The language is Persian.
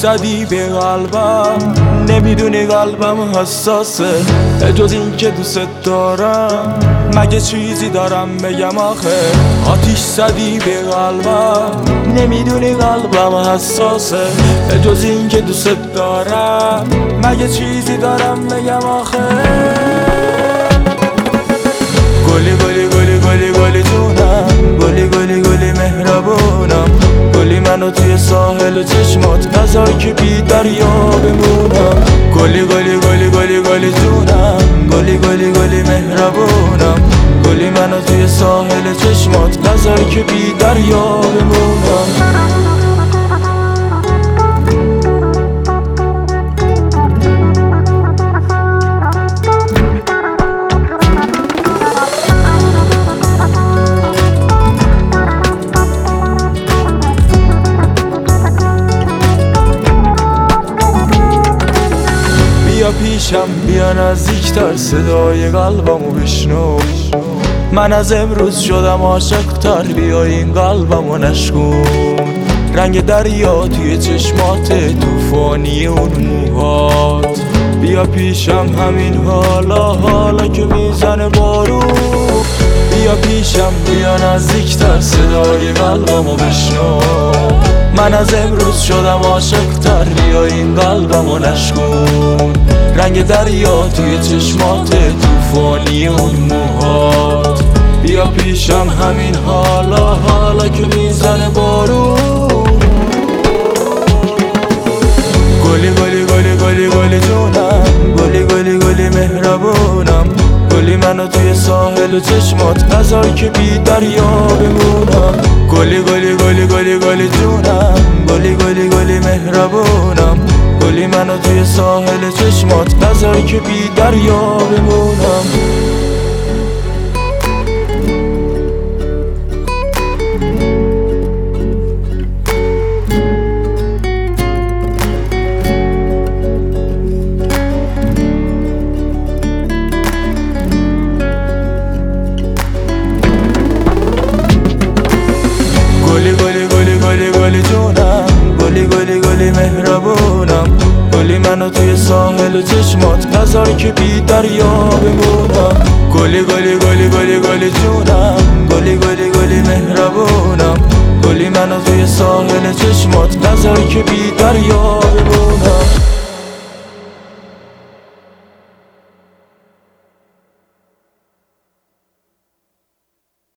زدی به قلبم، نمیدونی قلبم حساسه جز این که دوست دارم. مگه چیزی دارم بگم آخه؟ آتیش زدی به قلبم، نمیدونی قلبم حساسه جز این که دوست دارم. مگه چیزی دارم بگم آخه؟ گلی گلی گلی گلی گلی جونم، گلی گلی گلی مهربونم، گلی منو توی ساحل چشمات نذار که بی دریا بمونم. گلی گلی گلی گلی گلی جونم، گلی گلی گلی مهربونم، گلی منو توی ساحل چشمات نذار که بی دریا بمونم. بیا پیشم، بیا نزدیکتر، صدای قلبمو بشنو. من از امروز شدم عاشق‌تر، بیا این قلبمو نشکن. رنگ دریا توی چشمات، طوفانی اون موهات. بیا پیشم همین حالا که میزنه بارون. بیا پیشم، بیا نزدیکتر، صدای قلبمو بشنو. من از امروز شدم عاشق‌تر، بیا این قلبمو نشکن. رنگ دریا توی چشمات، طوفانی اون موهات. بیا پیشم همین حالا که میزنه بارون. گلی گلی گلی گلی گلی جونم، گلی گلی گلی مهربونم، گلی منو توی ساحل چشمات نذار که بی دریا بمونم. گلی گلی گلی گلی گلی جونم، گلی گلی گلی مهربونم، گلی منو توی ساحل چشمات نذار که بی دریا بمونم. گلی گلی گلی گلی گلی جونم، گلی گلی گلی مهربونم، گلی منو توی ساحل چشمات نذار که بی دریا بمونم. گلی گلی گلی گلی گلی جونم، گلی گلی گلی مهربونم، گلی منو توی ساحل چشمات نذار که بی دریا بمونم.